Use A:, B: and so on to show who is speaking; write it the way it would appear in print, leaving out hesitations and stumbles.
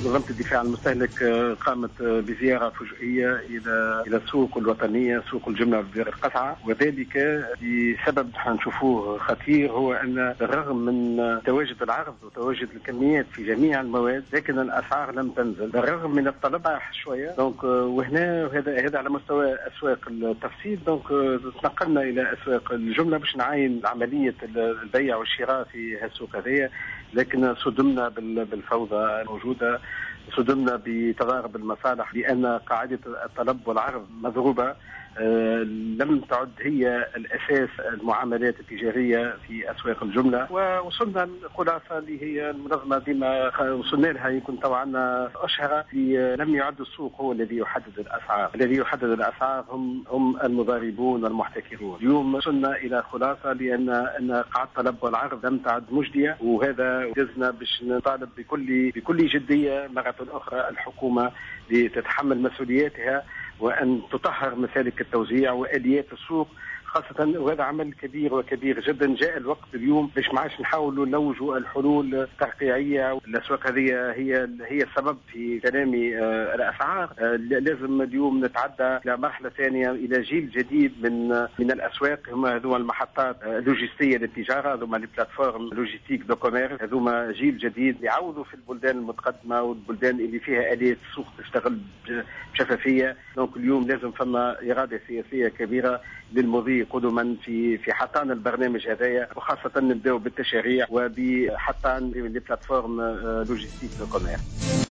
A: منظمة الدفاع عن المستهلك قامت بزيارة فجائية إلى السوق الوطنية، سوق الجملة بالقصعة، وذلك بسبب حنشوفوه خطير، هو أن بالرغم من تواجد العرض وتواجد الكميات في جميع المواد، لكن الأسعار لم تنزل بالرغم من الطلب شوية. وهنا هذا على مستوى أسواق التفصيل. تنقلنا إلى أسواق الجملة باش نعاين عملية البيع والشراء في هالسوق هذه، لكن صدمنا بالفوضى الموجودة، صدمنا بتضارب المصالح، لأن قاعدة الطلب والعرض مضروبة. لم تعد هي الأساس المعاملات التجارية في أسواق الجملة. ووصلنا الخلاصة اللي هي المنظمة ديما وصلنا لها، يمكن طبعا أشهر، لم يعد السوق هو الذي يحدد الأسعار. الذي يحدد الأسعار هم المضاربون والمحتكرون. اليوم وصلنا إلى خلاصة لأن قاعدة الطلب والعرض لم تعد مجدية، وهذا جزنا باش نطالب بكل جدية مرة أخرى الحكومة لتتحمل مسؤولياتها، وأن تطهر مسالك التوزيع وآليات السوق خاصة. وهذا عمل كبير وكبير جدا. جاء الوقت اليوم باش ما عادش نحاولوا نلوجوا الحلول الترقيعية. الأسواق هذه هي السبب في تنامي الأسعار. لازم اليوم نتعدى إلى مرحلة ثانية، إلى جيل جديد من الأسواق. هذوما المحطات اللوجستية للتجارة، هذوما البلاتفورم لوجيستيك دو كوميرس، هذوما جيل جديد يعودوا في البلدان المتقدمة والبلدان اللي فيها آلية السوق تشتغل بشفافية. اليوم لازم فما إرادة سياسية كبيرة للمضي قدما في حطان البرنامج هذايا، وخاصة نبدأ بالتشريع وبحطان لبلاتفورم لوجيستيك دو كوميرس.